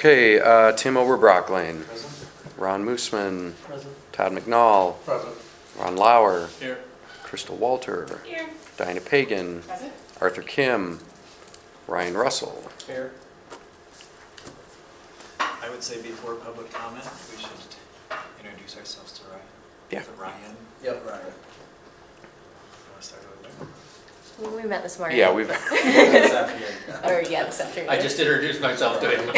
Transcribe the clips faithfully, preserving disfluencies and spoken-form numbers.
Okay, uh, Tim Oberbrockling, Present. Ron Moosman, Present. Todd McNall, Present. Ron Lauer, Here. Crystal Walter, Here. Dinah Pagan, Present. Arthur Kim, Ryan Russell. Here. I would say before public comment, we should introduce ourselves to Ryan. Yeah. Is it Ryan? Yep, right. You want to start over there? We met this morning. Yeah, we've, This afternoon. Or, yeah, this afternoon. I just introduced myself to him.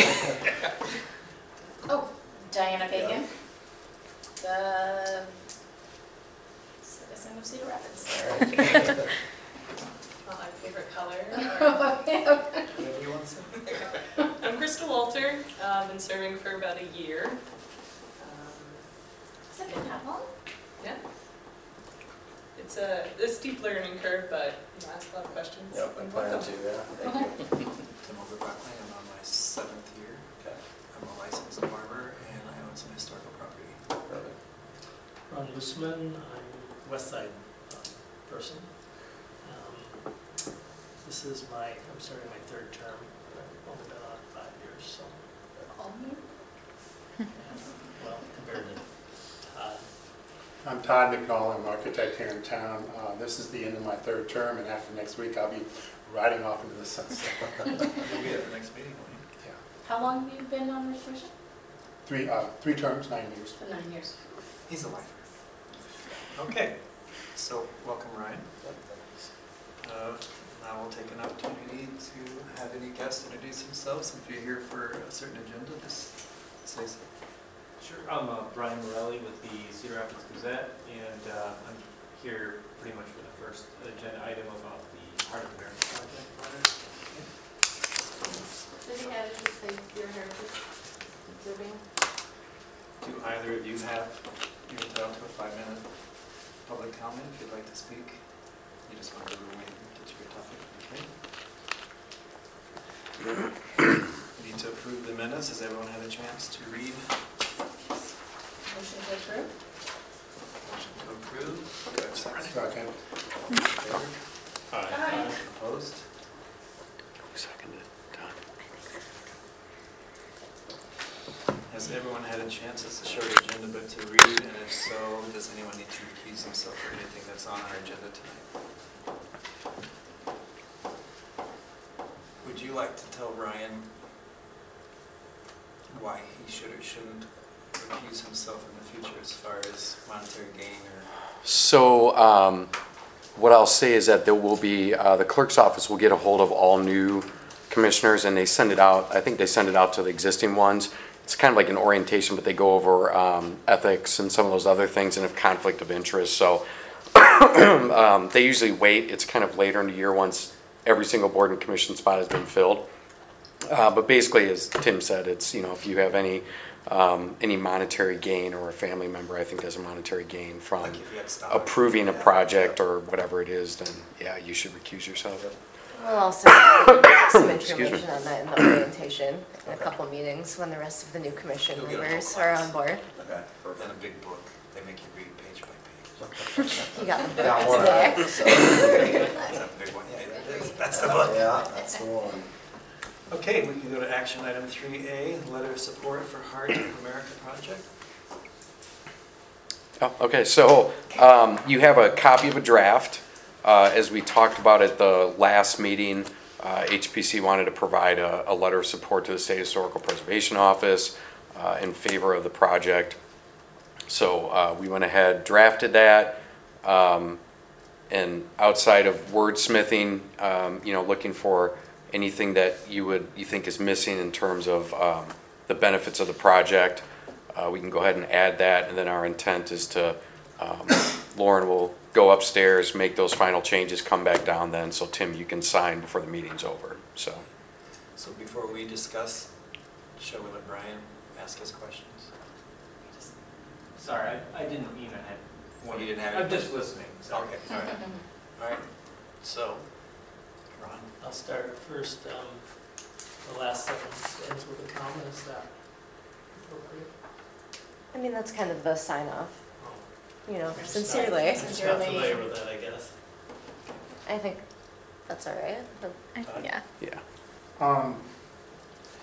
Oh, Diana Bacon, the citizen of Cedar Rapids. Well, our favorite color. Whatever you want to say. I'm Crystal Walter. Uh, I've been serving for about a year. Um, Has it been that long? yeah. It's a, a steep learning curve, but you know, ask a lot of questions. Yep, I plan to, yeah, thank you. Tim Overbrockling, I'm on my seventh year. Okay, I'm a licensed barber and I own some historical property. perfect. Ron Moosman, I'm West Side um, person. Um, This is my, I'm starting my third term, but I've only been on five years, so, All new? yeah, well, compared to Todd. I'm Todd McNall, I'm an architect here in town. Uh, This is the end of my third term, and after next week, I'll be riding off into the sunset. You'll be at the next meeting, won't you? Yeah. How long have you been on this commission? Three, uh, three terms, nine years. For nine years. He's a lifer. Okay, so welcome Ryan. Yep, thanks. Uh, Now we'll take an opportunity to have any guests introduce themselves. If you're here for a certain agenda, just say so. Sure, I'm uh, Brian Morelli with the Cedar Rapids Gazette, and uh, I'm here pretty much for the first agenda item about the Heart of America project. Did you have just say your heritage observing? Do either of you have, you're entitled to a five-minute public comment if you'd like to speak? You just want to remain to your topic, okay? We need to approve the minutes. Has everyone had a chance to read? Motion to approve? Motion to approve. Do I have a second? Second. All in favor? Aye. Opposed? seconded, Todd. Has everyone had a chance, it's a short agenda, but to read, and if so, does anyone need to recuse himself for anything that's on our agenda tonight? Would you like to tell Ryan why he should or shouldn't recuse himself in the future as far as monetary gain or? So um, what I'll say is that there will be, uh, the clerk's office will get a hold of all new commissioners, and they send it out, I think they send it out to the existing ones. It's kind of like an orientation, but they go over um, ethics and some of those other things and have conflict of interest. So um, they usually wait. It's kind of later in the year once every single board and commission spot has been filled. Uh, but basically, as Tim said, it's, you know, if you have any um, any monetary gain, or a family member, I think there's a monetary gain from Like if you had stock. approving a Yeah. project or whatever it is, then yeah, you should recuse yourself. We'll also have some Excuse me. information on that in the orientation in a couple meetings when the rest of the new commission You'll get a whole members are class. on board. Okay, And perfect. a big book, they make you read page by page. You got the Got book one, today. uh, so- That's a big one, yeah, it is. That's the book. Yeah, that's the one. Okay, we can go to action item three A, letter of support for Heart of America project. Oh, okay, so um, you have a copy of a draft. Uh, As we talked about at the last meeting, uh, H P C wanted to provide a, a letter of support to the State Historical Preservation Office uh, in favor of the project. So uh, we went ahead, drafted that, um, and outside of wordsmithing, um, you know, looking for anything that you would, you think is missing in terms of um, the benefits of the project, uh, we can go ahead and add that, and then our intent is to, um, Lauren will go upstairs, make those final changes, come back down then, so Tim, you can sign before the meeting's over, so. So before we discuss, shall we let Brian ask his questions? Sorry, I, I didn't mean I had one. You didn't have I'm any- just listening, so. Okay, all right, all right. So, Ron, I'll start first, um, the last sentence ends with a comma, is that appropriate? I mean, that's kind of the sign off, Oh, you know, I'm just sincerely. not- I'm just not familiar with that, I guess. I think that's all right. Yeah. Yeah. Um,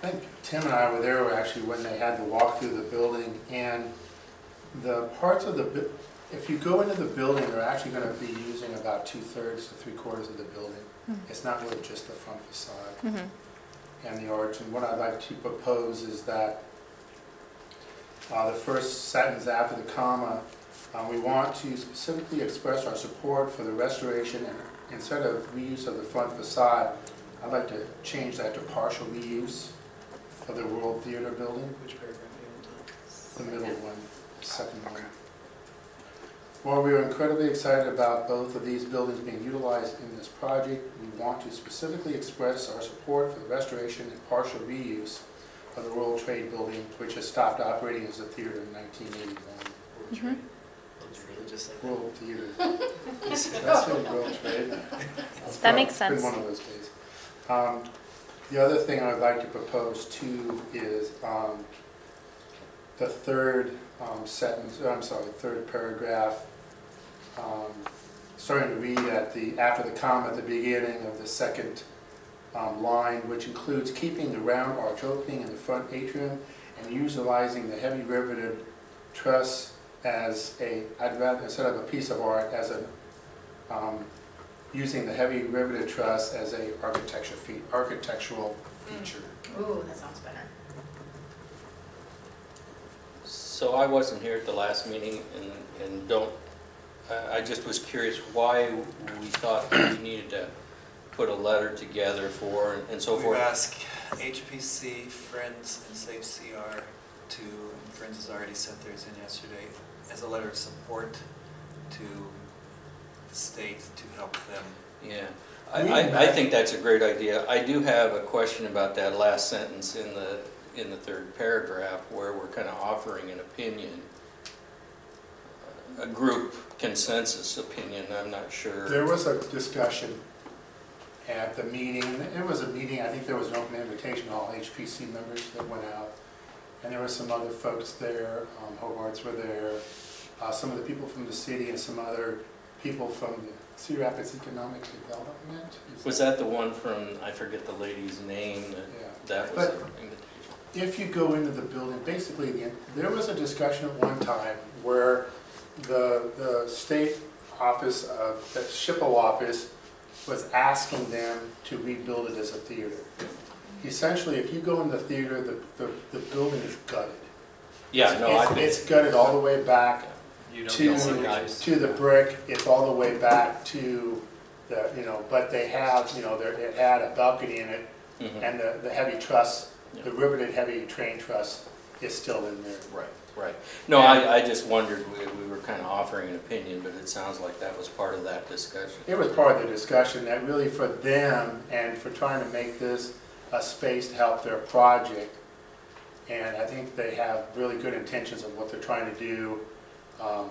think Tim and I were there actually when they had to walk through the building, and the parts of the, bu- if you go into the building, they're actually gonna be using about two-thirds to three-quarters of the building. It's not really just the front facade Mhm. and the arch. And what I'd like to propose is that uh, the first sentence after the comma, uh, we want to specifically express our support for the restoration, and instead of reuse of the front facade, I'd like to change that to partial reuse of the World Theater building, Which paragraph are the middle one, second one. While we are incredibly excited about both of these buildings being utilized in this project, we want to specifically express our support for the restoration and partial reuse of the World Trade Building, which has stopped operating as a theater in nineteen eighty-one. Mhm. It's really just like that. World Theater. That's it, World Trade. That makes It's sense. been one of those days. Um, The other thing I'd like to propose too is um, the third um, sentence, I'm sorry, third paragraph, um, starting to read at the, after the comma at the beginning of the second um, line, which includes keeping the round arch opening in the front atrium and utilizing the heavy riveted truss as a, I'd rather, instead of a piece of art, as a, um, using the heavy riveted truss as a architecture fe architectural feature. Ooh, that sounds better. So I wasn't here at the last meeting and, and don't, I I just was curious why we thought we needed to put a letter together for and- and so We've forth. asked H P C, Friends, and Safe C R to, and Friends has already sent theirs in yesterday, as a letter of support to the state to help them. Yeah, I, I, I think that's a great idea. I do have a question about that last sentence in the, in the third paragraph where we're kind of offering an opinion, a group consensus opinion, I'm not sure. There was a discussion at the meeting, it was a meeting, I think there was an open invitation to all H P C members that went out. And there were some other folks there, um, Hobarts were there, uh, some of the people from the city and some other people from the Cedar Rapids Economic Development. Is Was that the one from, I forget the lady's name, that, Yeah. that was But- the invitation? If you go into the building, basically, the, there was a discussion at one time where the, the state office, uh, the SHPO office, was asking them to rebuild it as a theater. Essentially, if you go in the theater, the, the, the building is gutted. Yeah, no, I It's- think. It's gutted all the way back You to, don't know what it is. to the brick, it's all the way back to the, you know, but they have, you know, there, it had a balcony in it, Mhm. and the, the heavy truss, Yeah. the riveted heavy train truss is still in there. Right, right. No, I, I just wondered, we, we were kind of offering an opinion, but it sounds like that was part of that discussion. It was part of the discussion that really for them and for trying to make this a space to help their project, and I think they have really good intentions of what they're trying to do, um,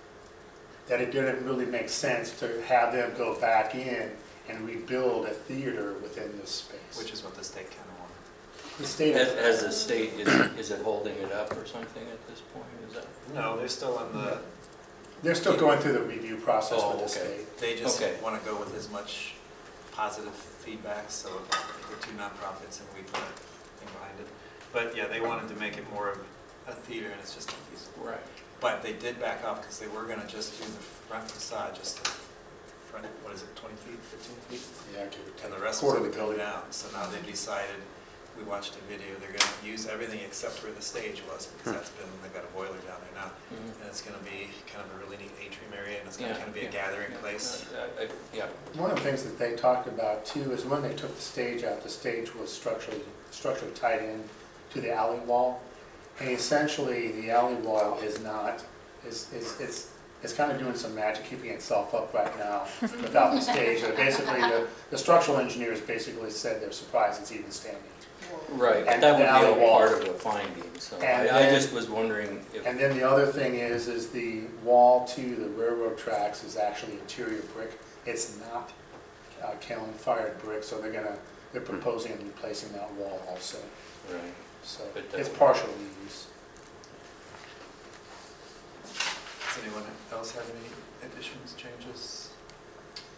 that it didn't really make sense to have them go back in and rebuild a theater within this space. Which is what the state kind of wanted. The state As, of, as the state, is, is it holding it up or something at this point, is that? No, they're still on the, they're still going through the review process Oh, with the okay. state. they just Okay. want to go with as much positive feedback, so we're two nonprofits and we put a thing behind it. But yeah, they wanted to make it more of a theater and it's just a piece. Right. But they did back off because they were going to just do the front facade, just the front, what is it, twenty feet, fifteen feet? Yeah, give or take. And the rest was Quarter going of to the go building. down. So now they've decided, we watched a video, they're going to use everything except where the stage was, because that's been, they've got a boiler down there now. Mhm. And it's going to be kind of a really neat atrium area, and it's going Yeah, to kind of be a yeah. gathering place. Uh, I- I- Yeah, One of the things that they talked about too is when they took the stage out, the stage was structurally, structurally tied in to the alley wall. And essentially, the alley wall is not, is, is, it's, it's kind of doing some magic, keeping itself up right now without the stage. But basically, the, the structural engineers basically said they're surprised it's even standing. right, And that would the be alley all wall. part of the finding, so And I, I then- just was wondering if, And then the other thing is, is the wall to the railroad tracks is actually interior brick. It's not uh, kiln fired brick, so they're gonna, they're proposing and replacing that wall also. right. So But that it's would- partial reuse. Does anyone else have any additions, changes?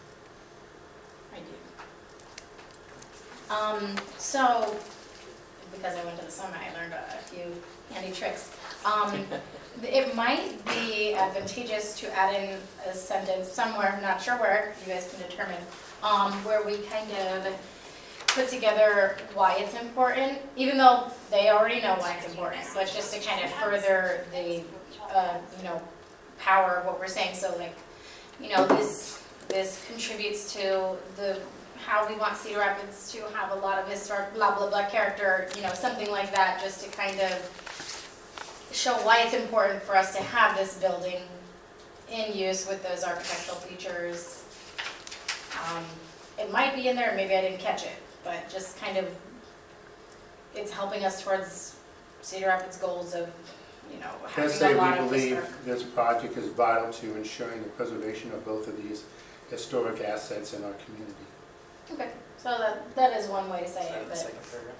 I do. Um, so, because I went to the summit, I learned a few handy tricks. Um, it might be advantageous to add in a sentence somewhere, I'm not sure where, you guys can determine, um, where we kind of put together why it's important, even though they already know why it's important, but just to kind of further the, uh, you know, power of what we're saying. So like, you know, this, this contributes to the, how we want Cedar Rapids to have a lot of historic blah, blah, blah character, you know, something like that, just to kind of show why it's important for us to have this building in use with those architectural features. Um, it might be in there, maybe I didn't catch it, but just kind of, it's helping us towards Cedar Rapids' goals of, you know, Let's having say a lot we of believe historic. this project is vital to ensuring the preservation of both of these historic assets in our community. Okay, so that, that is one way to say Is that it, in the but, second paragraph?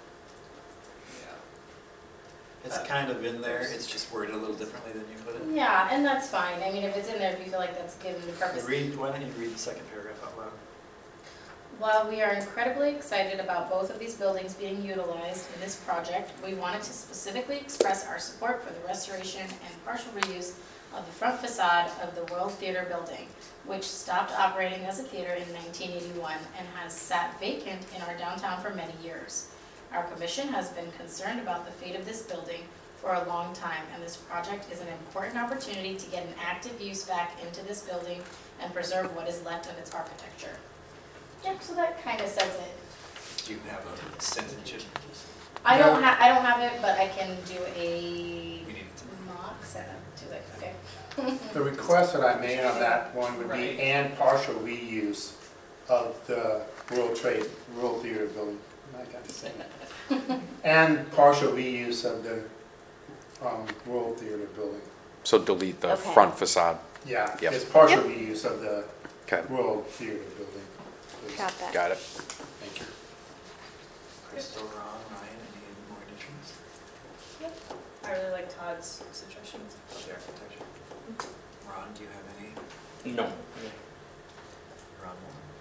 Yeah. It's kind of in there, it's just worded a little differently than you put it. yeah, and that's fine. I mean, if it's in there, if you feel like that's given the purpose. Read, why don't you read the second paragraph out loud? While we are incredibly excited about both of these buildings being utilized in this project, we wanted to specifically express our support for the restoration and partial reuse of the front facade of the World Theater building, which stopped operating as a theater in nineteen eighty-one and has sat vacant in our downtown for many years. Our commission has been concerned about the fate of this building for a long time, and this project is an important opportunity to get an active use back into this building and preserve what is left of its architecture. Yeah, so that kind of says it. Do you have a sentence? I don't have, I don't have it, but I can do a We need it to. mock setup to it, okay? The request that I made on that one would be Right. and partial reuse of the World Trade, World Theater building. I got to say that. And partial reuse of the um, World Theater building. So delete the Okay. front facade. Yeah, Yep. it's partial reuse of the Okay, World Theater building. please. Got that. got it. Thank you. Crystal, Ron, Ryan, any more additions? I really like Todd's suggestions. Of the architecture? Ron, do you have any? No. Ron, more?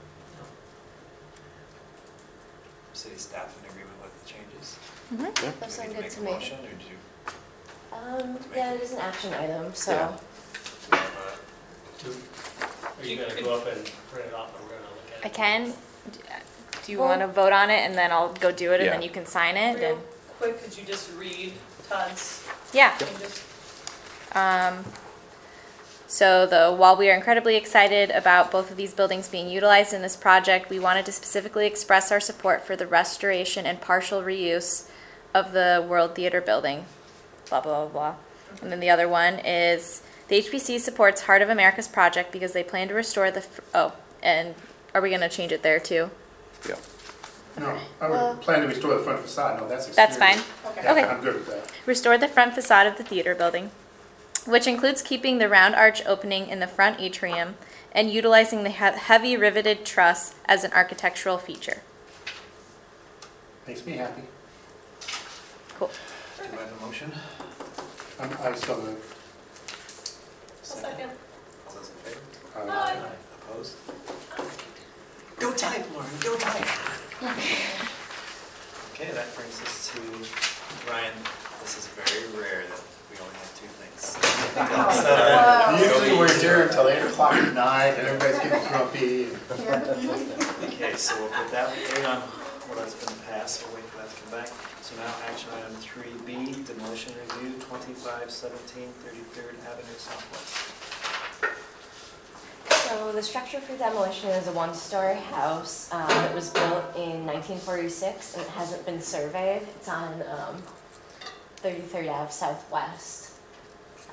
City staff in agreement with the changes? Mm-hmm. That Do we sounds need good make to a me. motion, or do you, Um, yeah, it is an action item, so. Yeah. do we have a, Are you gonna go up and print it off and we're gonna look at it? I can. Do you Well- want to vote on it and then I'll go do it and then Yeah. you can sign it? Real And quick, could you just read Todd's yeah. changes? Um, so the while we are incredibly excited about both of these buildings being utilized in this project, we wanted to specifically express our support for the restoration and partial reuse of the World Theater building. Blah blah blah blah. And then the other one is the H P C supports Heart of America's project because they plan to restore the. F- oh, and are we going to change it there too? Yeah. No, I Well- would plan to restore the front facade, no, that's That's exterior. fine. Okay. Yeah, Okay. I'm good with that. Restore the front facade of the theater building, which includes keeping the round arch opening in the front atrium and utilizing the he- heavy riveted truss as an architectural feature. Makes me happy. Cool. do I have a motion? I'm, I still move. A second. All those in favor? Uh, Aye. Opposed? Go type, Lauren, go type. Okay, that brings us to, Ryan, this is very rare that we only have two things. Wow. Usually we're here until eight o'clock at night and everybody's getting grumpy. Okay, so we'll put that wait on what has been passed, we'll wait for that to come back. So now action item three B, demolition review, twenty-five seventeen thirty-third Avenue Southwest. So the structure for demolition is a one-story house. Um, it was built in nineteen forty-six and it hasn't been surveyed. It's on um, thirty-third Avenue Southwest. Um,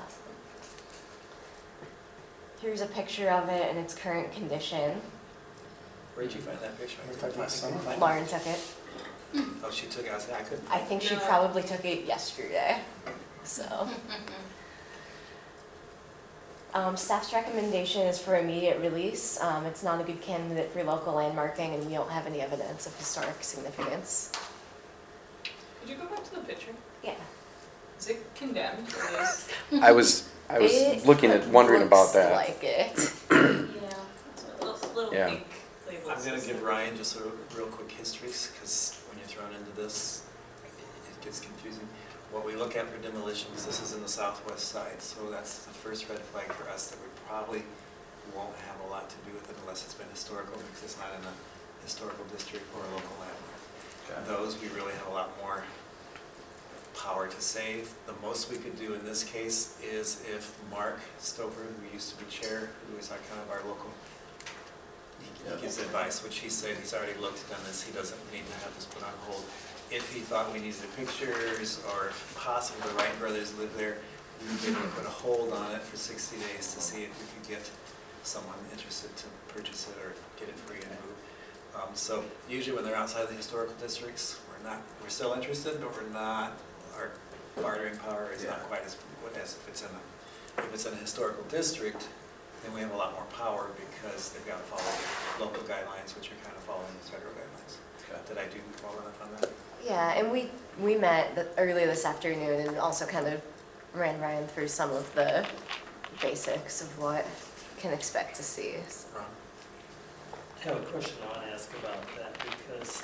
Here's a picture of it in its current condition. Where'd you find that picture? Looks like my son. Lauren took it. Oh, she took it, I said, I couldn't. I think she Yeah. probably took it yesterday. So. Um, staff's recommendation is for immediate release. Um, it's not a good candidate for local landmarking and we don't have any evidence of historic significance. Could you go back to the picture? Yeah. Is it condemned? Or is- I was, I was It looking at, wondering about looks that. like it. Yeah, it's a little, little Yeah. pink label. I'm gonna give Ryan just a real quick history, because when you're thrown into this, it gets confusing. What we look at for demolitions, this is in the southwest side, so that's the first red flag for us that we probably won't have a lot to do with it unless it's been historical, because it's not in a historical district or a local landmark. Okay. Those, we really have a lot more power to save. The most we could do in this case is if Mark Stover, who used to be chair, who is our kind of our local, he he gives advice, which he said he's already looked at this, he doesn't need to have this put on hold. If he thought we needed pictures, or if possible the Wright brothers live there, we would be able to put a hold on it for sixty days to see if we could get someone interested to purchase it or get it free and move. Um, so usually when they're outside the historical districts, we're not, we're still interested, but we're not, our bartering power is not Yeah. quite as, as if it's in a, if it's in a historical district, then we have a lot more power because they've got to follow local guidelines, which are kind of following the federal guidelines. Okay. Did I do well enough on that? Yeah, and we, we met the- earlier this afternoon and also kind of ran Ryan through some of the basics of what can expect to see. Ron? I have a question I want to ask about that because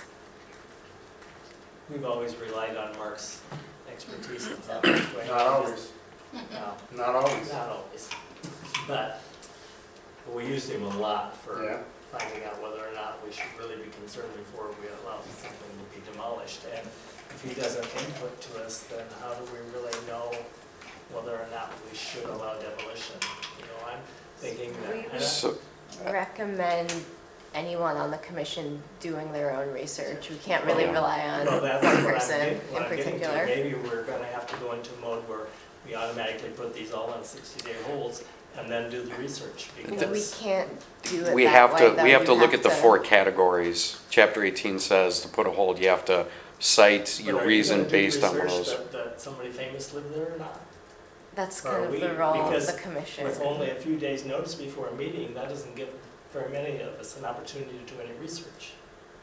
we've always relied on Mark's expertise in that way. Not always, No, not always. not always. But we used him a lot for Yeah. finding out whether or not we should really be concerned before we allow something to be demolished. And if he doesn't input to us, then how do we really know whether or not we should allow demolition? You know, I'm thinking that. We and I- So, Recommend anyone on the commission doing their own research. We can't really Yeah. rely on Well, that's one what I'm person getting- in what I'm getting to. particular. Maybe we're gonna have to go into mode where we automatically put these all on sixty-day holds and then do the research We because. can't do it we that have way, to, though. we have You to look at the four categories. Chapter eighteen says to put a hold, you have to cite But your are you reason gonna do based on one of research those. That, that somebody famous lived there or not? That's Or kind of we- the role of because the commission. With only a few days' notice before a meeting, that doesn't give very many of us an opportunity to do any research.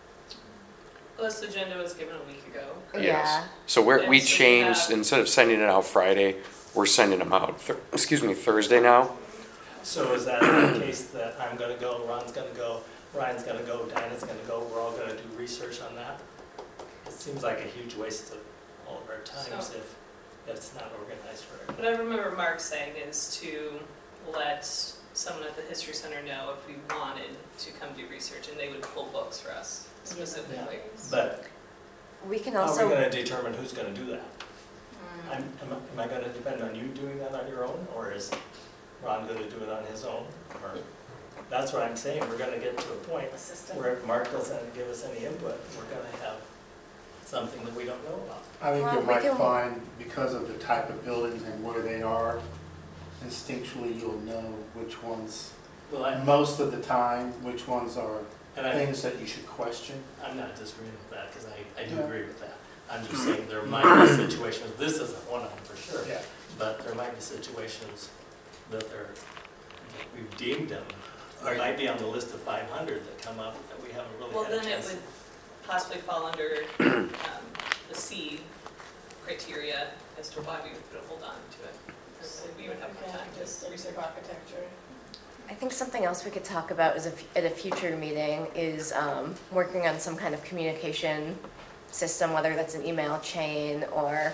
Well, this agenda was given a week ago. Yes. Yeah, So we're, we Yeah, so we changed, have- instead of sending it out Friday, we're sending them out, Thur- excuse me, Thursday now. So is that the case that I'm gonna go, Ron's gonna go, Ryan's gonna go, Dinah's gonna go, we're all gonna do research on that? It seems like a huge waste of all of our times So- if it's not organized for What everybody. I remember Mark saying is to let someone at the History Center know if we wanted to come do research, and they would pull books for us specifically. But we can how are we also, gonna determine who's gonna do that? Mm. I'm, am I- am I gonna depend on you doing that on your own, or is Ron gonna do it on his own? Or, that's what I'm saying, we're gonna get to a point Assistant. where if Mark doesn't give us any input, we're gonna have something that we don't know about. I think Well, you we might can- find, because of the type of buildings and where they are, instinctually you'll know which ones, Well, I, most of the time, which ones are and I, things that you should question. I'm not disagreeing with that, because I, I do Yeah. agree with that. I'm just saying there might be situations, this isn't one of them for sure, Yeah. but there might be situations that they're, that we've deemed them, Are or you- might be on the list of five hundred that come up that we haven't really Well, had a then it chance. would possibly fall under um, the C criteria as to why we would put a hold on to it. Or we would have more time to Just research. architecture. I think something else we could talk about is if, at a future meeting is um, working on some kind of communication system, whether that's an email chain or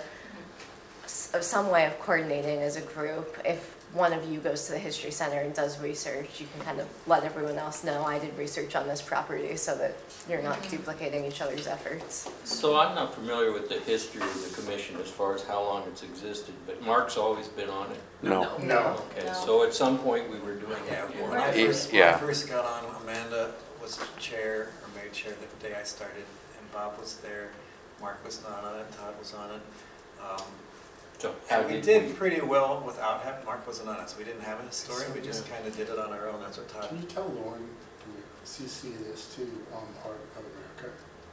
s- of some way of coordinating as a group. If one of you goes to the History Center and does research, you can kind of let everyone else know, I did research on this property, so that you're not duplicating each other's efforts. So I'm not familiar with the history of the commission as far as how long it's existed, but Mark's always been on it. No. No. Okay, No. so at some point we were doing Yeah, that. when I Yeah. first, when I Yeah. first got on, Amanda was chair, or made chair the day I started, and Bob was there, Mark was not on it, Todd was on it. Um, So how And we did did we, pretty well without having, Mark wasn't on it, so we didn't have a historian, we just kind of did it on our own, that's what Todd. Can you tell Lauren to C C this too on Art of America?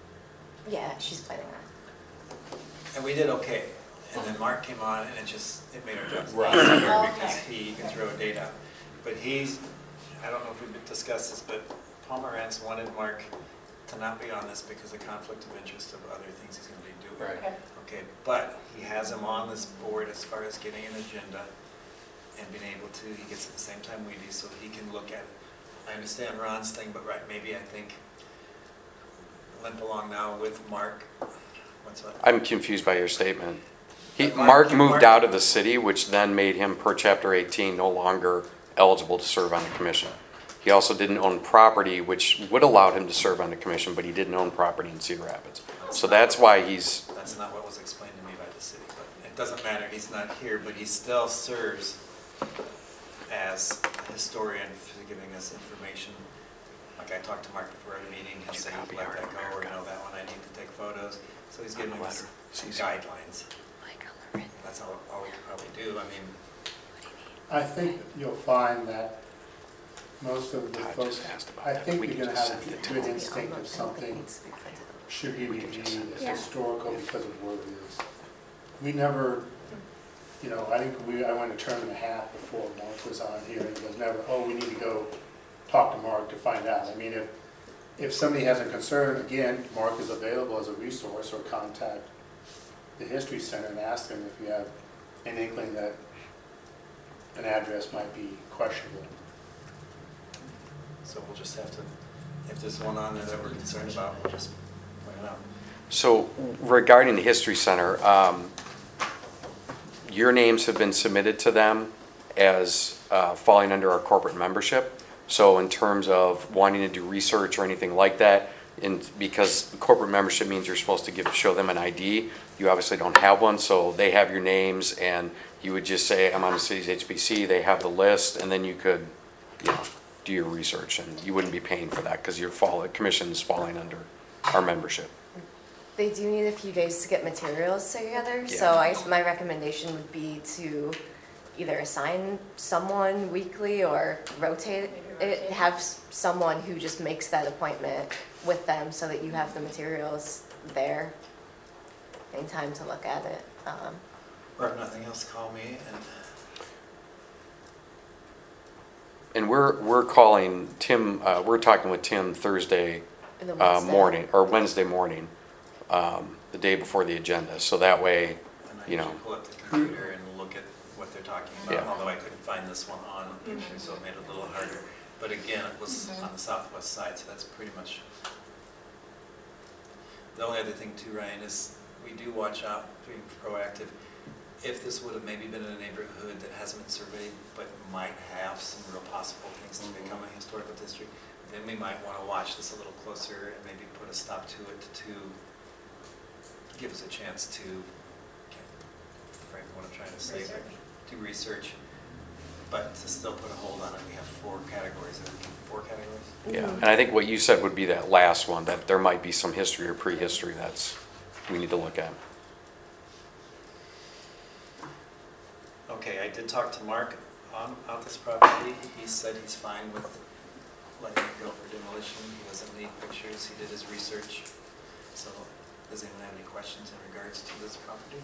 Yeah, she's planning that. And we did okay. And then Mark came on and it just, it made our jobs Right. easier Okay. because he can throw data. But he's, I don't know if we've discussed this, but Paul Morantz wanted Mark to not be on this because of conflict of interest of other things he's gonna be doing. right, Okay. Okay, but he has him on this board as far as getting an agenda and being able to, he gets at the same time we do, so he can look at it. I understand Ron's thing, but right, maybe I think limp along now with Mark, What's that? I'm confused by your statement. He, But Mark- Mark Mark- moved out of the city, which then made him, per chapter eighteen, no longer eligible to serve on the commission. He also didn't own property, which would allow him to serve on the commission, but he didn't own property in Cedar Rapids. So that's why he's, That's not what was explained to me by the city, but it doesn't matter, he's not here, but he still serves as a historian for giving us information. Like I talked to Mark before a meeting, he'll say, let that go, or no, that one I need to take photos. So he's giving us some guidelines. That's all, all we could probably do, I mean, I think you'll find that most of the Todd folks, just asked about I that. think We you're can gonna just have send it a to good him. instinct if something should be We can just reviewed send as it to him. historical because of what it is. We never, you know, I think we, I went a term and a half before Mark was on here, and it was never, oh, we need to go talk to Mark to find out. I mean, if, if somebody has a concern, again, Mark is available as a resource, or contact the History Center and ask them if you have an inkling that an address might be questionable. so we'll just have to, if there's one on there that we're concerned about, we'll just point it out. so regarding the History Center, um, your names have been submitted to them as uh, falling under our corporate membership. So in terms of wanting to do research or anything like that, and because corporate membership means you're supposed to give, show them an I D, you obviously don't have one, so they have your names, and you would just say, I'm on the city's H P C, they have the list, and then you could, you know, do your research, and you wouldn't be paying for that, because your fall, commission's falling under our membership. They do need a few days to get materials together, so Yeah. I, my recommendation would be to either assign someone weekly or rotate it, have s- someone who just makes that appointment with them so that you have the materials there in time to look at it. Um, Or if nothing else, call me and And we're, we're calling Tim, uh, we're talking with Tim Thursday in the uh, Wednesday. morning, or Wednesday morning, um, the day before the agenda, so that way, And I You know. usually pull up the computer and look at what they're talking about, Yeah. although I couldn't find this one on the picture, so it made it a little harder. But again, it was Mhm. on the southwest side, so that's pretty much. The only other thing too, Ryan, is we do watch out, being proactive. If this would have maybe been in a neighborhood that hasn't been surveyed, but might have some real possible things to become a historical district, then we might want to watch this a little closer and maybe put a stop to it to give us a chance to, can't frame what I'm trying to say, but do research, but to still put a hold on it. We have four categories, I think, four categories. yeah. And I think what you said would be that last one, that there might be some history or prehistory that's, we need to look at. Okay, I did talk to Mark on, on this property. He said he's fine with letting it go for demolition. He doesn't need pictures. He did his research. So, does anyone have any questions in regards to this property?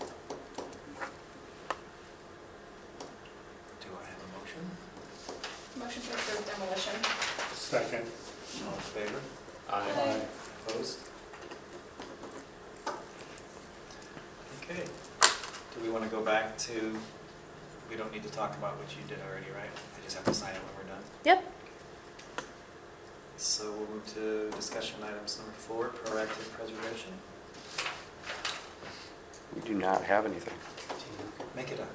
Do I have a motion? Motion to approve demolition. Second. All in favor? Aye. Opposed? Okay. Do we want to go back to, we don't need to talk about what you did already, right? I just have to sign it when we're done. Yep. So we'll move to discussion items number four, proactive preservation. We do not have anything. Make it up.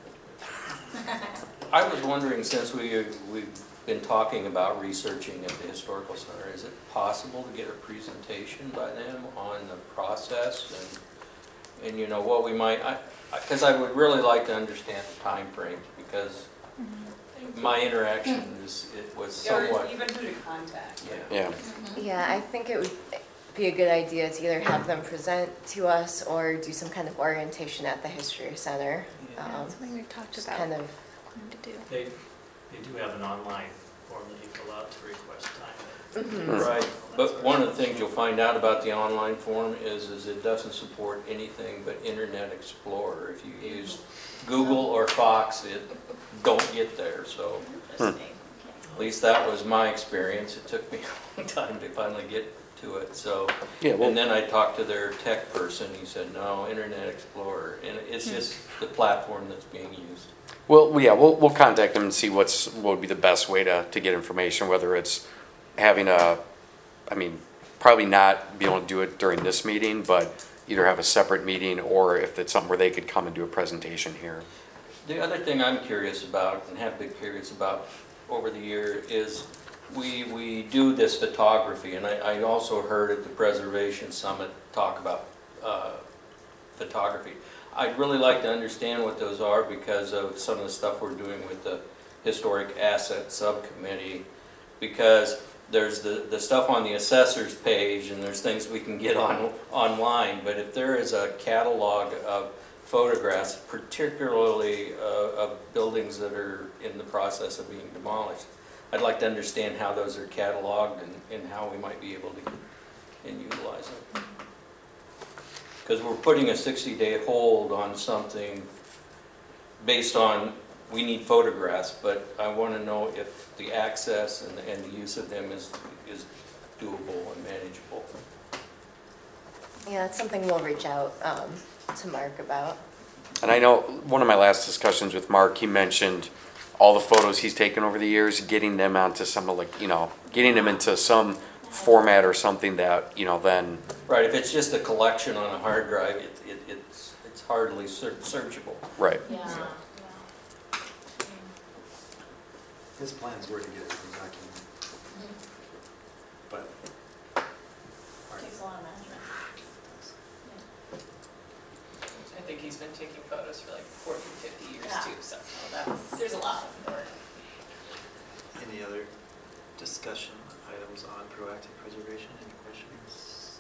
I was wondering, since we, we've been talking about researching at the Historical Center, is it possible to get a presentation by them on the process and, and you know, what we might, I, because I would really like to understand the timeframes, because my interaction is, it was somewhat, Or even who to contact. yeah. Yeah, Yeah, I think it would be a good idea to either have them present to us or do some kind of orientation at the History Center. Yeah. Um, That's something we've talked Just about kind of, wanting to do. They, they do have an online form that you fill out to request time. mhm. Right, but one of the things you'll find out about the online form is, is it doesn't support anything but Internet Explorer. If you use Google or Fox, it don't get there, so at least that was my experience. It took me a long time to finally get to it, so. yeah, well, And then I talked to their tech person, he said, no, Internet Explorer, and it's just the platform that's being used. well, yeah, we'll, we'll contact them and see what's, what would be the best way to, to get information, whether it's having a, I mean, probably not be able to do it during this meeting, but either have a separate meeting or if it's something where they could come and do a presentation here. The other thing I'm curious about and have been curious about over the year is we, we do this photography, and I, I also heard at the Preservation Summit talk about uh, photography. I'd really like to understand what those are because of some of the stuff we're doing with the Historic Asset Subcommittee, because there's the, the stuff on the assessor's page and there's things we can get on online, but if there is a catalog of photographs, particularly uh, of buildings that are in the process of being demolished, I'd like to understand how those are cataloged and, and how we might be able to and utilize them. Because we're putting a sixty day hold on something based on we need photographs, but I want to know if the access and, and the use of them is, is doable and manageable. Yeah, that's something we'll reach out um, to Mark about. And I know one of my last discussions with Mark, he mentioned all the photos he's taken over the years, getting them onto some of like, you know, getting them into some format or something that, you know, then. Right, if it's just a collection on a hard drive, it, it, it's, it's hardly search searchable. Right. Yeah. So. His plans were to get everything documented, but. Takes a lot of management. I think he's been taking photos for like forty, fifty years Yeah. too, so Well, that's, there's a lot of work. Any other discussion items on proactive preservation? Any questions?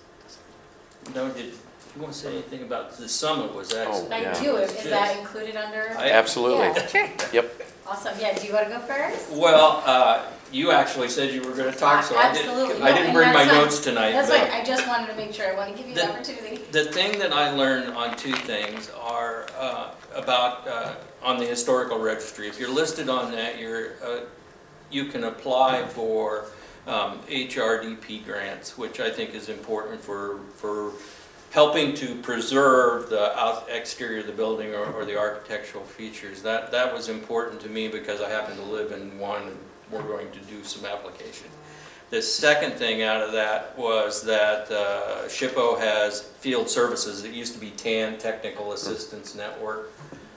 No, did you want to say anything about the summit? Was that? Oh, I yeah. do, is that included under? I- Absolutely. Yeah, sure. Yep. Awesome, yeah, do you want to go first? Well, uh, you actually said you were going to talk, so I didn't, Absolutely. I No, didn't and bring my that's fine. notes tonight. That's but- fine, I just wanted to make sure, I want to give you the The- opportunity. The thing that I learned on two things are uh, about, uh, on the historical registry. If you're listed on that, you're, uh, you can apply for um, H R D P grants, which I think is important for, for helping to preserve the out exterior of the building or, or the architectural features. That, that was important to me because I happen to live in one and we're going to do some application. The second thing out of that was that uh, SHPO has field services. It used to be T A N, Technical Assistance Network.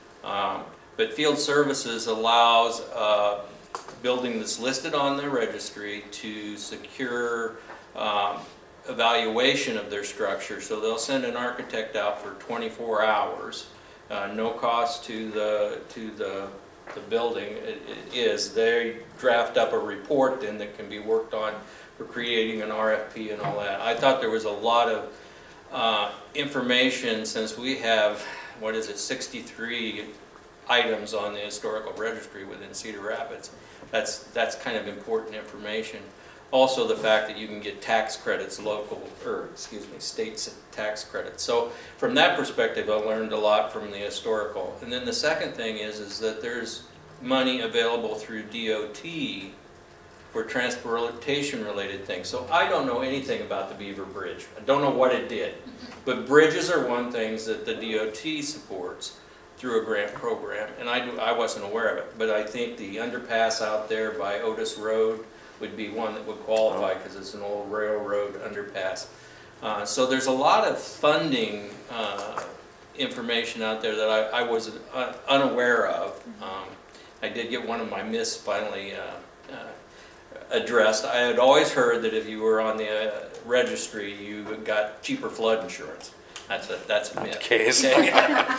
Um, but field services allows a building that's listed on the registry to secure um, evaluation of their structure. So they'll send an architect out for twenty-four hours, uh, no cost to the, to the the building. It, it is. They draft up a report then that can be worked on for creating an R F P and all that. I thought there was a lot of uh, information since we have, what is it, sixty-three items on the historical registry within Cedar Rapids. That's, that's kind of important information. Also the fact that you can get tax credits, local, or excuse me, state tax credits. So from that perspective, I learned a lot from the historical. And then the second thing is, is that there's money available through D O T for transportation related things. So I don't know anything about the Beaver Bridge. I don't know what it did. But bridges are one things that the D O T supports through a grant program. And I, do, I wasn't aware of it. But I think the underpass out there by Otis Road would be one that would qualify because it's an old railroad underpass. Uh, so there's a lot of funding uh, information out there that I, I was uh, unaware of. Um, I did get one of my myths finally uh, uh, addressed. I had always heard that if you were on the uh, registry, you got cheaper flood insurance. That's a, that's a myth. Not the case. Okay?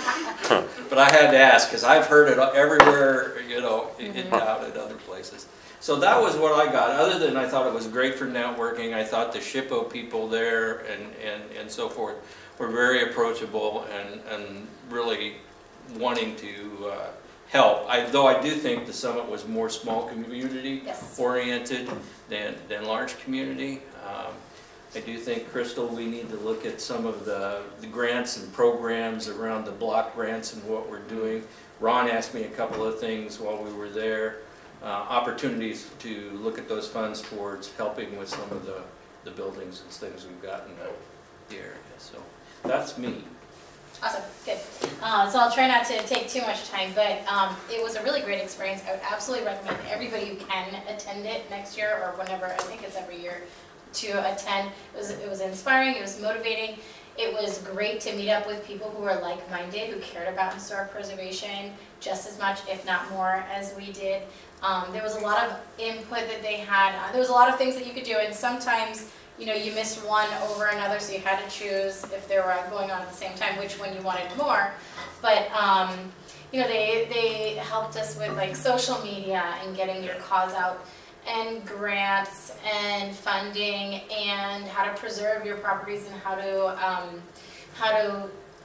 But I had to ask because I've heard it everywhere, you know, in town and other places. So that was what I got. Other than I thought it was great for networking. I thought the SHPO people there and, and, and so forth were very approachable and, and really wanting to uh, help. I, though I do think the summit was more small community Yes. oriented than, than large community. Um, I do think, Crystal, we need to look at some of the, the grants and programs around the block grants and what we're doing. Ron asked me a couple of things while we were there. Uh, opportunities to look at those funds towards helping with some of the, the buildings and things we've got in the, the area. So that's me. Awesome, good. Uh, so I'll try not to take too much time, but um, it was a really great experience. I would absolutely recommend everybody who can attend it next year or whenever, I think it's every year, to attend. It was, it was inspiring, it was motivating, It was great to meet up with people who were like-minded, who cared about historic preservation just as much, if not more, as we did. Um, there was a lot of input that they had. Uh, there was a lot of things that you could do, and sometimes, you know, you missed one over another, so you had to choose if they were going on at the same time, which one you wanted more. But, um, you know, they, they helped us with like social media and getting your cause out, and grants and funding, and how to preserve your properties, and how to, um, how to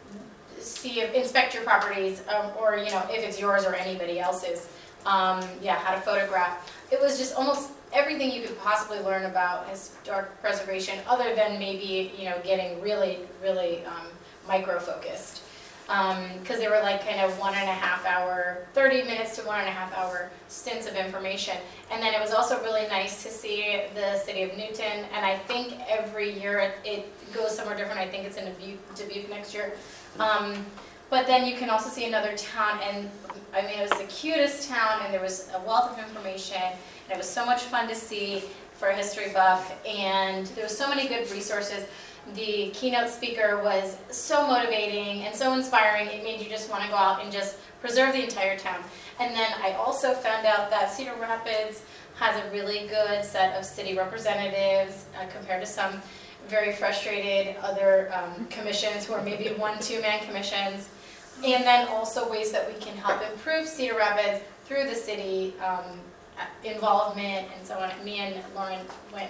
see, if, inspect your properties, um, or, you know, if it's yours or anybody else's. Um, yeah, how to photograph. It was just almost everything you could possibly learn about historic preservation, other than maybe, you know, getting really, really um, micro-focused. Because um, they were like kind of one and a half hour, thirty minutes to one and a half hour stints of information. And then it was also really nice to see the city of Newton, and I think every year it, it goes somewhere different. I think it's in Dubuque, Dubuque next year. Um, But then you can also see another town, and I mean, it was the cutest town, and there was a wealth of information, and it was so much fun to see for a history buff, and there was so many good resources. The keynote speaker was so motivating and so inspiring, it made you just want to go out and just preserve the entire town. And then I also found out that Cedar Rapids has a really good set of city representatives uh, compared to some very frustrated other um, commissions who are maybe one, two-man commissions. And then also ways that we can help improve Cedar Rapids through the city um, involvement and so on. Me and Lauren went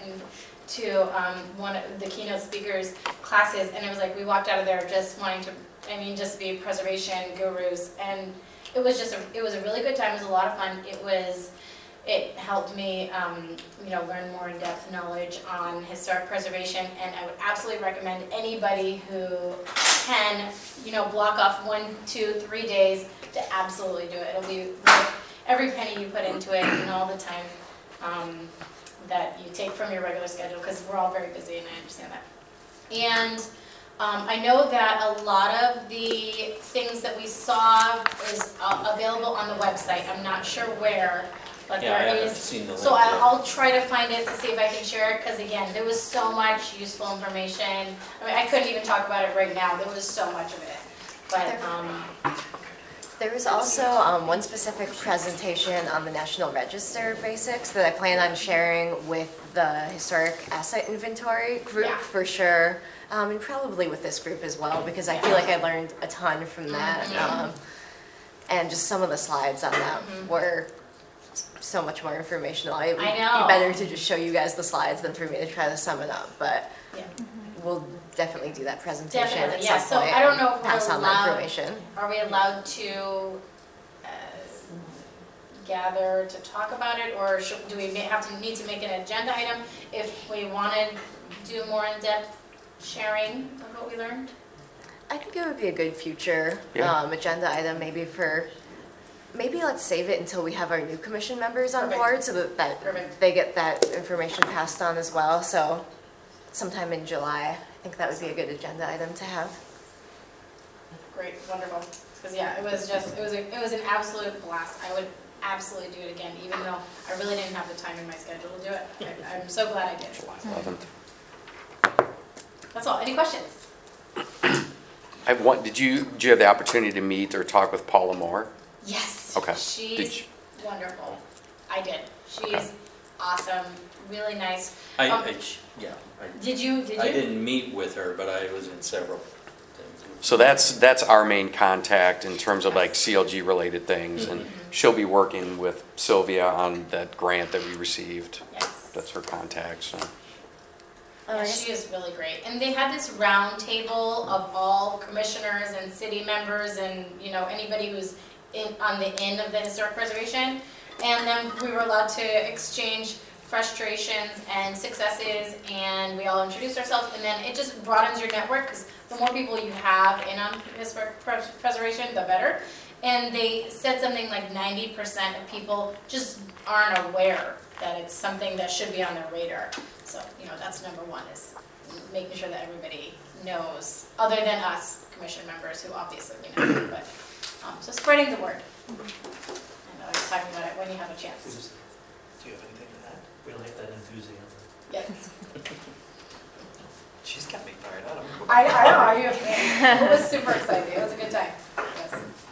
to um, one of the keynote speakers' classes, and it was like we walked out of there just wanting to, I mean, just be preservation gurus. And it was just, a, it was a really good time. It was a lot of fun. It was, it helped me, um, you know, learn more in-depth knowledge on historic preservation, and I would absolutely recommend anybody who can, you know, block off one, two, three days to absolutely do it. It'll be worth every penny you put into it and all the time um, that you take from your regular schedule, because we're all very busy, and I understand that. And um, I know that a lot of the things that we saw is uh, available on the website. I'm not sure where. But Yeah, I there haven't is, seen the link so I, yet. I'll try to find it to see if I can share it, because again, there was so much useful information. I mean, I couldn't even talk about it right now, there was so much of it. But, um, There was also um, one specific presentation on the National Register basics that I plan on sharing with the Historic Asset Inventory group Yeah. for sure, um, and probably with this group as well, because I feel like I learned a ton from that. Mhm. Um, and just some of the slides on them Mhm. were so much more informational. It would I know. be better to just show you guys the slides than for me to try to sum it up, but yeah. we'll definitely do that presentation Definitely, at yeah. some So point I don't and know if we're pass on that allowed- information. Are we allowed to uh, gather to talk about it, or should, do we ma- have to need to make an agenda item if we want to do more in-depth sharing of what we learned? I think it would be a good future Yeah. um, agenda item, maybe for, maybe let's save it until we have our new commission members on Perfect. board, so that, that Perfect. they get that information passed on as well. So sometime in July, I think that would be a good agenda item to have. Great, wonderful. Because yeah, it was just, it was a, it was an absolute blast. I would absolutely do it again, even though I really didn't have the time in my schedule to do it. I, I'm so glad I did. July eleventh. That's all. Any questions? I have one, did you, did you have the opportunity to meet or talk with Paula Moore? Yes. Okay. Did She's you- wonderful. I did. She's awesome, really nice. I, Um, I, sh- yeah, I, Did you, did you? I didn't meet with her, but I was in several things. So that's, that's our main contact in terms of like C L G related things, and she'll be working with Sylvia on that grant that we received. Yes. That's her contact, so. Yeah, she is really great. And they had this round table of all commissioners and city members and, you know, anybody who's in, on the end of the historic preservation. And then we were allowed to exchange frustrations and successes, and we all introduced ourselves, and then it just broadens your network, because the more people you have in on historic pres- preservation, the better. And they said something like ninety percent of people just aren't aware that it's something that should be on their radar. So, you know, that's number one, is making sure that everybody knows, other than us commission members, who obviously we know, but, um, so spreading the word. I know I was talking about it when you have a chance. Do you have anything to add? We like that enthusiasm. Yes. She's got me fired up. I'm I, I know, I do. It was super exciting. It was a good time. Yes.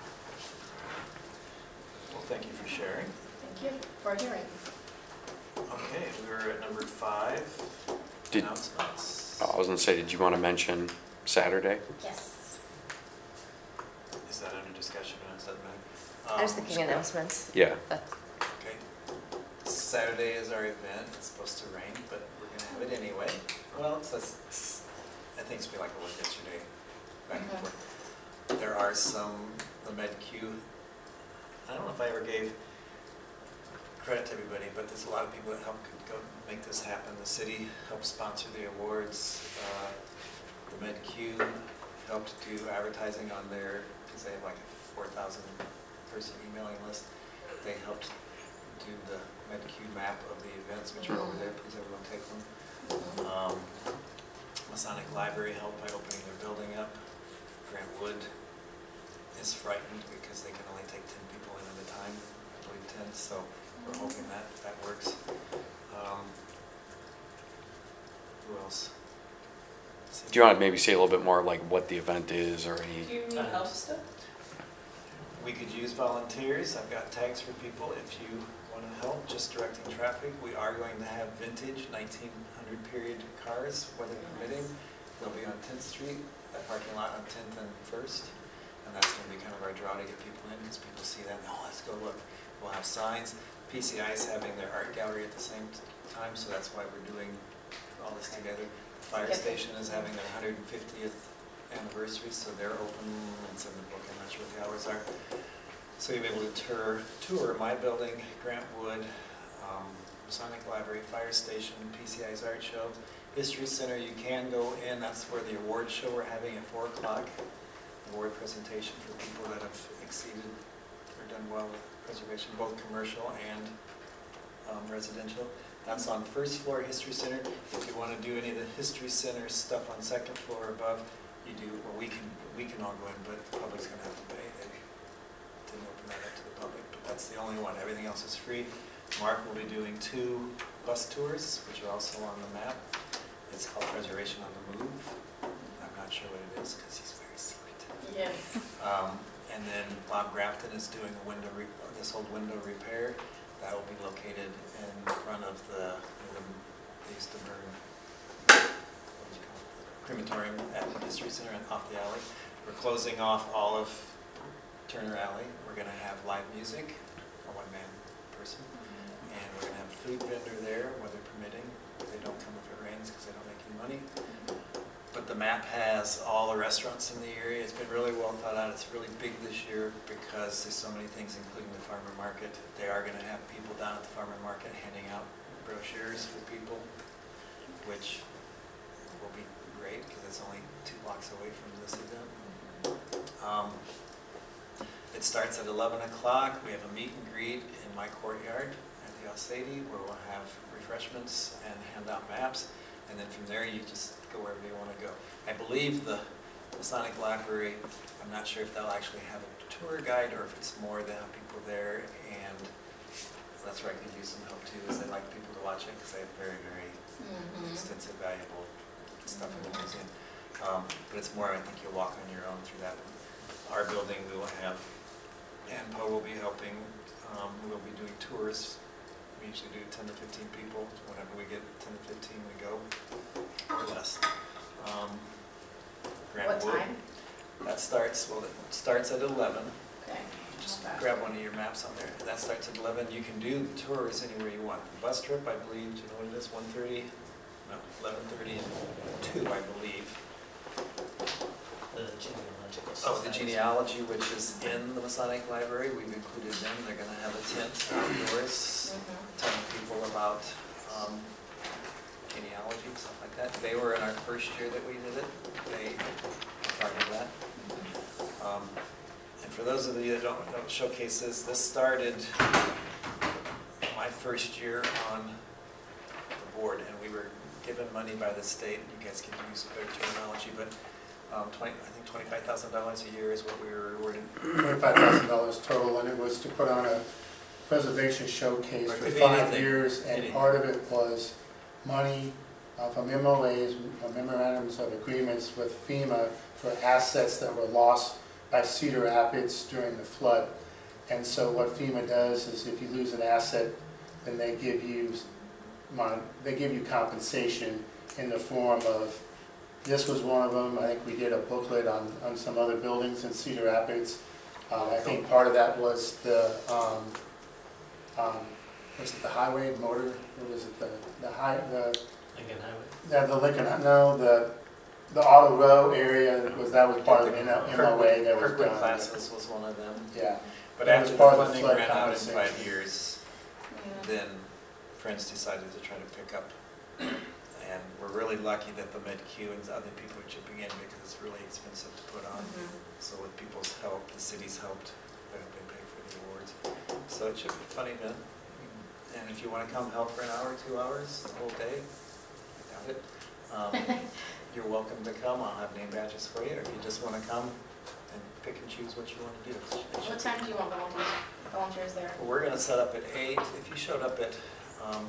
Well, thank you for sharing. Thank you for hearing. Okay, we're at number five, Did- announcements. I was gonna say, did you want to mention Saturday? Yes. Is that under discussion or does that matter? I was Um, thinking announcements. Yeah. Okay. Saturday is our event. It's supposed to rain, but we're gonna have it anyway. Well, it's, it's, I think it's be like it was yesterday, back and Mhm. forth. There are some, the MedQ, I don't know if I ever gave credit to everybody, but there's a lot of people that helped go make this happen. The city helped sponsor the awards. Uh, The MedQ helped do advertising on their, because they have like a four thousand person emailing list. They helped do the MedQ map of the events, which are over there. Please everyone take them. Um, Masonic Library helped by opening their building up. Grant Wood is frightened because they can only take ten people in at a time, I believe ten, so we're hoping that that works. Um, Who else? Do you want to maybe say a little bit more like what the event is or Do any? you need help still? We could use volunteers. I've got tags for people if you want to help, just directing traffic. We are going to have vintage nineteen hundred period cars, weather permitting. They'll be on tenth street, that parking lot on tenth and first. And that's going to be kind of our draw to get people in because people see that, oh, let's go look. We'll have signs. P C I is having their art gallery at the same t- time, so that's why we're doing all this together. The fire station is having their one hundred fiftieth anniversary, so they're open. It's in the book, I'm not sure what the hours are. So you'll be able to tour, tour my building, Grant Wood, um, Masonic Library, Fire Station, P C I's art show. History Center, you can go in, that's where the award show we're having at four o'clock. Award presentation for people that have exceeded or done well with preservation, both commercial and um, residential. That's on first floor History Center. If you want to do any of the History Center stuff on second floor or above, you do, well, we can, we can all go in, but the public's gonna have to pay. They didn't open that up to the public, but that's the only one. Everything else is free. Mark will be doing two bus tours, which are also on the map. It's called Preservation on the Move. I'm not sure what it is, because he's very secret. Yes. Um, and then Bob Grafton is doing a window, re- this old window repair. That will be located in front of the, the they used to burn, what do you call it, crematorium at the History Center and off the alley. We're closing off all of Turner Alley. We're gonna have live music, a one-man person. And we're gonna have a food vendor there, weather permitting. They don't come if it rains because they don't make any money. But the map has all the restaurants in the area. It's been really well thought out. It's really big this year because there's so many things, including the farmer market. They are going to have people down at the farmer market handing out brochures for people, which will be great because it's only two blocks away from this event. Um, it starts at eleven o'clock. We have a meet and greet in my courtyard at the Osady where we'll have refreshments and hand out maps. And then from there, you just go wherever you want to go. I believe the Masonic Library, I'm not sure if they'll actually have a tour guide or if it's more they have people there. And so that's where I could use some help too, is they like people to watch it because they have very, very Mm-hmm. extensive, valuable stuff in the museum. Um, but it's more, I think you'll walk on your own through that. Our building, we will have, Ann Poe will be helping. Um, we will be doing tours. We usually do ten to fifteen people. Whenever we get ten to fifteen, we go, or less. Um, Grant What Wood, time? that starts, well, it starts at eleven. Okay. Just Okay. grab one of your maps on there. That starts at eleven. You can do the tours anywhere you want. The bus trip, I believe, do you know what it is, one thirty? No, eleven thirty and two, I believe. The genealogical Oh, the society. genealogy, which is in the Masonic Library, we've included them. They're gonna have a tent outdoors, Mhm. telling people about um, genealogy and stuff like that. They were in our first year that we did it. They were part of that. Um, and for those of you that don't know showcases, this started my first year on the board, and we were given money by the state. You guys can use better terminology, but um, twenty, I think twenty-five thousand dollars a year is what we were rewarded. twenty-five thousand dollars total, and it was to put on a preservation showcase Or for could be five anything. years, and Anything. part of it was money, of M O As, memorandums of agreements with FEMA for assets that were lost by Cedar Rapids during the flood. And so what FEMA does is if you lose an asset, then they give you, mon- they give you compensation in the form of, this was one of them. I think we did a booklet on, on some other buildings in Cedar Rapids. Um, I think part of that was the, um, um, was it the highway motor, or was it the, the high, the, Lincoln Highway. yeah, the Lincoln, no, the, the auto row area, that was, that was part of the M O A that was Kirkwood done. classes was one of them. Yeah. But That was after the part of the funding flood ran out in compensation. five years, Yeah. then Friends decided to try to pick up. And we're really lucky that the Med-Q and other people are chipping in because it's really expensive to put on. Mhm. So with people's help, the city's helped, they they pay for the awards. So it should be a fun event. And if you want to come help for an hour, two hours, the whole day, I doubt it, um, you're welcome to come. I'll have name badges for you. Or if you just want to come and pick and choose what you want to do. It should What time do you want volunteers, volunteers there? Well, we're gonna set up at eight. If you showed up at um,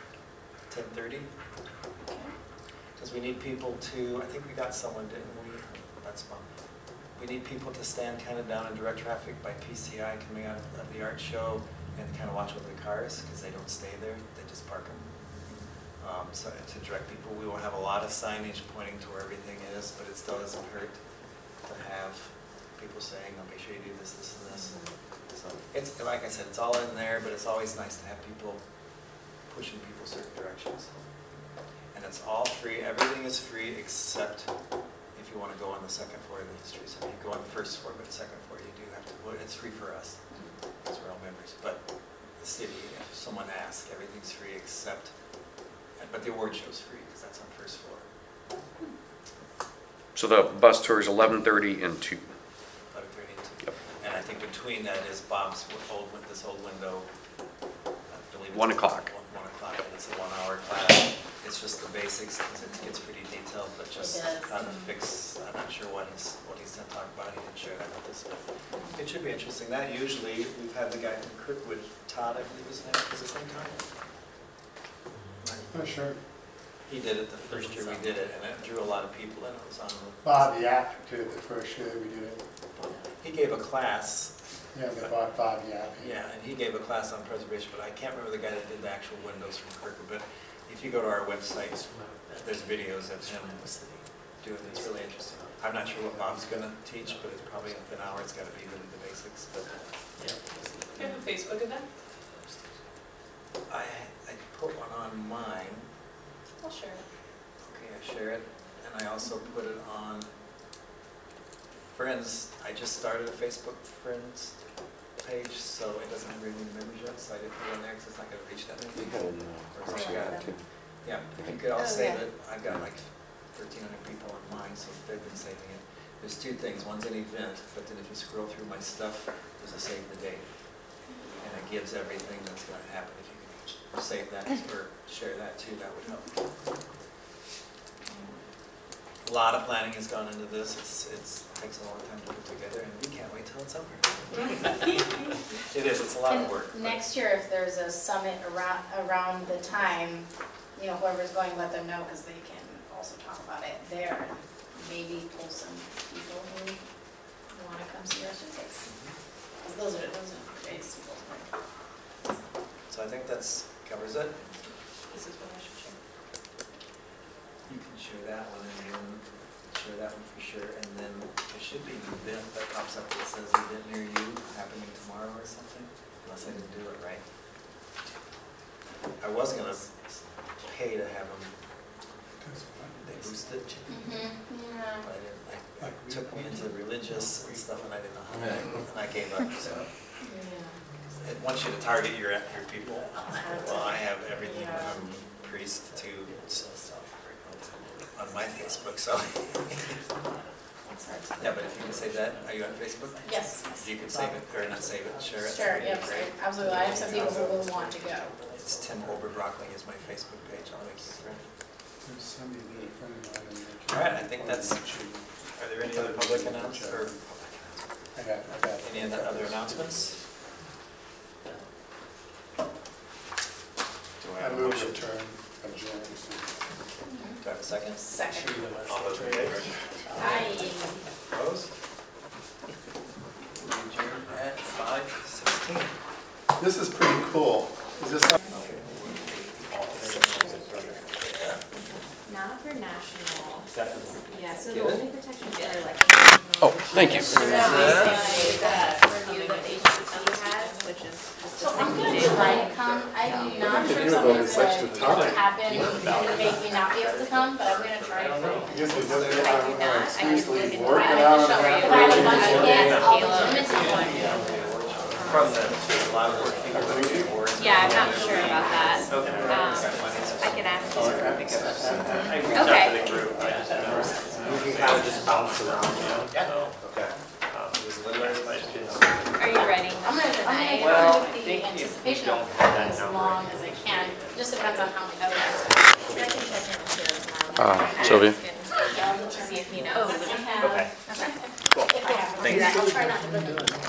ten thirty, because we need people to, I think we got someone, didn't we? That's fun. We need people to stand kind of down in direct traffic by P C I coming out of the art show and kind of watch over the cars because they don't stay there, they just park them. Um, so to direct people, we will have a lot of signage pointing to where everything is, but it still doesn't hurt to have people saying, oh, make sure you do this, this, and this. So it's, like I said, it's all in there, but it's always nice to have people pushing people certain directions. And it's all free, everything is free except if you want to go on the second floor of the history. So you go on the first floor, but the second floor you do have to, well, it's free for us, because we're all members. But the city, if someone asks, everything's free except, but the award show's free because that's on first floor. So the bus tour is eleven thirty and two. eleven thirty and two. Yep. And I think between that is Bob's old, this old window. I believe it's One o'clock. One, one o'clock, and it's a one-hour class. It's just the basics, because it gets pretty detailed, but just It does. how to fix, I'm not sure what he's, what he's gonna talk about, he didn't share that with us, but it should be interesting. That usually, we've had the guy from Kirkwood, Todd, I believe his name, was his name Todd? Oh, sure. He did it the first year we did it, and it drew a lot of people in, it was on the. Bob Yap did it the first year we did it. He gave a class. Yeah, the Bob, Bob Yap. Yeah, and he gave a class on preservation, but I can't remember the guy that did the actual windows from Kirkwood, but if you go to our website, there's videos of him doing it, it's really interesting. I'm not sure what Bob's gonna teach, but it's probably an hour, it's gotta be really the basics, but. Do you have a Facebook event? I, I put one on mine, I'll share it. okay, I share it, and I also put it on Friends. I just started a Facebook Friends page, so it doesn't have very many members yet, so I didn't put it on there because it's not gonna reach that many people. Or is it got- Yeah, if you could all Oh, save yeah. it, I've got like thirteen hundred people on mine, so they've been saving it. There's two things, one's an event, but then if you scroll through my stuff, there's a save the date. And it gives everything that's gonna happen. If you could save that or share that too, that would help. A lot of planning has gone into this, it's, it's, takes a long time to put together, and we can't wait till it's over. It is, it's a lot of And work. but- next year, if there's a summit around, around the time, you know, whoever's going, let them know, because they can also talk about it there, and maybe pull some people who want to come see our surveys. Because those are, those are today's people. So I think that's, covers it. This is what I should share. You can share that one and then share that one for sure, and then there should be an event that pops up that says event near you happening tomorrow or something, unless I didn't do it right. I was gonna pay to have them, they boosted, Mm-hmm, yeah. but I didn't, I, I took me into religious and stuff and I didn't know how to, and I gave up, so. Yeah. It wants you to target your, your people. Well, I have everything from priest to on my Facebook, so. It's hard to. Yeah, but if you can save that, are you on Facebook? Yes. You can save it, or not save it, share it. Sure, yep, Great. absolutely. I have some people who will want to go. It's Tim Oberbrockling is my Facebook page, I'll make you a friend. There's somebody that a friend of mine in All right, I think that's, are there any other public announcements, or I got, I got. any other announcements? Do I I have a move motion? return adjourned. Second? Second. Sure you don't want to All those in trade. favor? Aye. Opposed? We adjourn at five sixteen. This is pretty cool. Is this? Not for national. Definitely. Yeah, so the only protection for like. Oh, thank you. Review that H P C has, which is just So a I'm gonna sixty day try plan. to come, I'm not could sure do if it, but it's something's extra gonna time. happen, to make me not be able to come, but I'm gonna try to. I guess it doesn't, I do not, I can look seriously into work that. it out I and can If show I you. have a bunch of kids, I'll Caleb. Zoom it to one. From the, a lot of working with the awards. Yeah, I'm not sure about that. Okay. Um, I can ask you. I reached Okay. out to the group, I just know. You can kind of just bounce around, you know? Yeah. Okay. Um, it was little as much as. Are you ready? I'm gonna, I'm gonna Well, come I with think the if we anticipation don't of have having that as number. long as I can, just depends on how many others. I can check in with Caleb tomorrow. Uh, Sylvia? And See if he knows. I have, Okay. Okay. if I have, Thank you. I'll try not to live in them.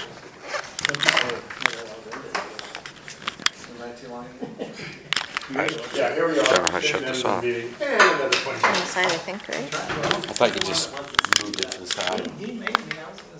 Yeah, here we are. Don't know how to shut this off. Meeting. And another twenty. On the side, I think, right? I thought you just moved it to the side. He made me, I was